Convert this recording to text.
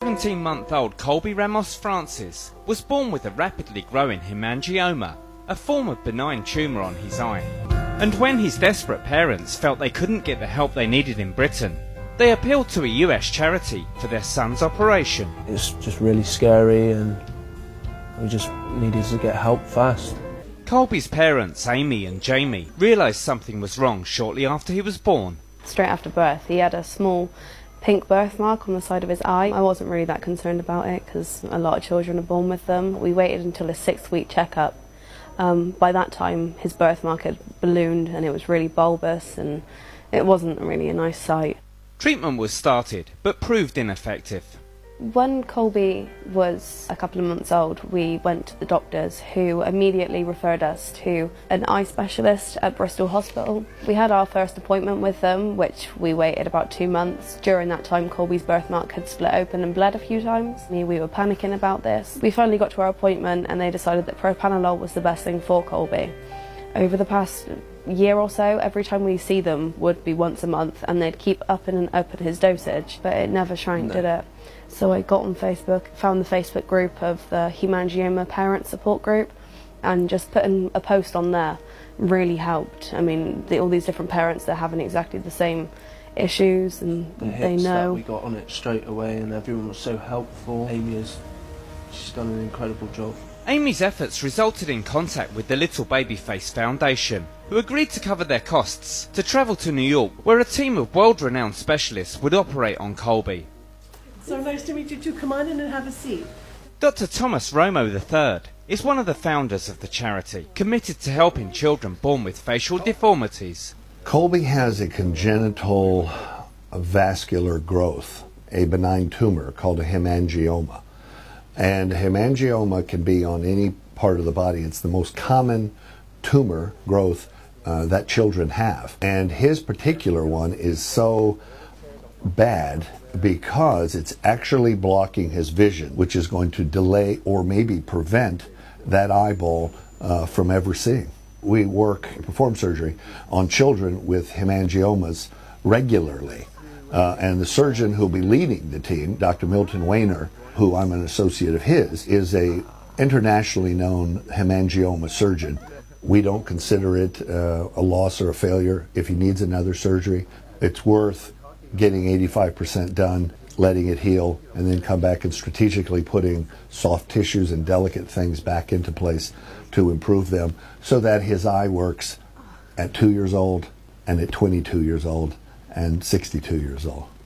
17-month-old Colby Ramos Francis was born with a rapidly growing hemangioma, a form of benign tumour on his eye. And when his desperate parents felt they couldn't get the help they needed in Britain, they appealed to a US charity for their son's operation. It's just really scary and we just needed to get help fast. Colby's parents, Amy and Jamie, realised something was wrong shortly after he was born. Straight after birth, he had a small pink birthmark on the side of his eye. I wasn't really that concerned about it because a lot of children are born with them. We waited until his 6th-week checkup. By that time, his birthmark had ballooned and it was really bulbous and it wasn't really a nice sight. Treatment was started, but proved ineffective. When Colby was a couple of months old, we went to the doctors who immediately referred us to an eye specialist at Bristol Hospital. We had our first appointment with them, which we waited about 2 months. During that time, Colby's birthmark had split open and bled a few times. We were panicking about this. We finally got to our appointment and they decided that propranolol was the best thing for Colby. Over the past year or so, every time we see them would be once a month and they'd keep upping and upping his dosage, but it never shrank, did it? So I got on Facebook, found the Facebook group of the Hemangioma Parent Support Group, and just putting a post on there really helped. I mean, all these different parents, they're having exactly the same issues and they know. We got on it straight away and everyone was so helpful. She's done an incredible job. Amy's efforts resulted in contact with the Little Babyface Foundation, who agreed to cover their costs to travel to New York, where a team of world-renowned specialists would operate on Colby. So nice to meet you too. Come on in and have a seat. Dr. Thomas Romo III is one of the founders of the charity, committed to helping children born with facial deformities. Colby has a congenital vascular growth, a benign tumor called a hemangioma. And hemangioma can be on any part of the body. It's the most common tumor growth that children have. And his particular one is so bad because it's actually blocking his vision, which is going to delay or maybe prevent that eyeball from ever seeing. We perform surgery on children with hemangiomas regularly. And the surgeon who'll be leading the team, Dr. Milton Weiner, who I'm an associate of his, is a internationally known hemangioma surgeon. We don't consider it a loss or a failure if he needs another surgery. It's worth getting 85% done, letting it heal, and then come back and strategically putting soft tissues and delicate things back into place to improve them so that his eye works at 2 years old and at 22 years old and 62 years old.